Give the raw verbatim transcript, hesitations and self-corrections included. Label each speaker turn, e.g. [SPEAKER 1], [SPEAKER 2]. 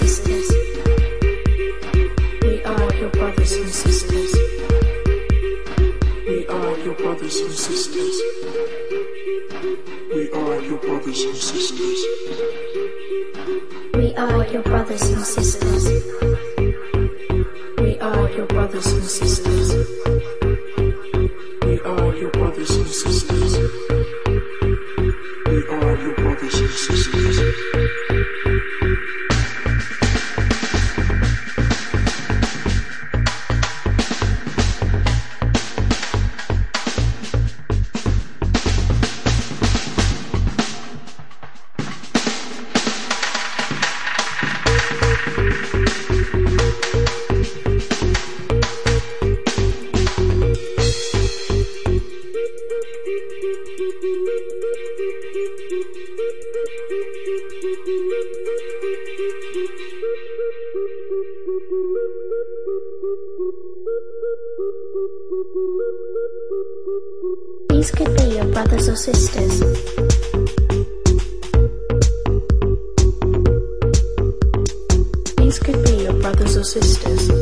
[SPEAKER 1] sisters. We are your brothers and sisters.
[SPEAKER 2] We are your brothers and sisters. We are your brothers and sisters.
[SPEAKER 1] We are your brothers and sisters.
[SPEAKER 2] We are your brothers and sisters. We are your brothers and sisters. We are your brothers and sisters.
[SPEAKER 1] These could be your brothers or sisters.
[SPEAKER 2] These could be your brothers or sisters.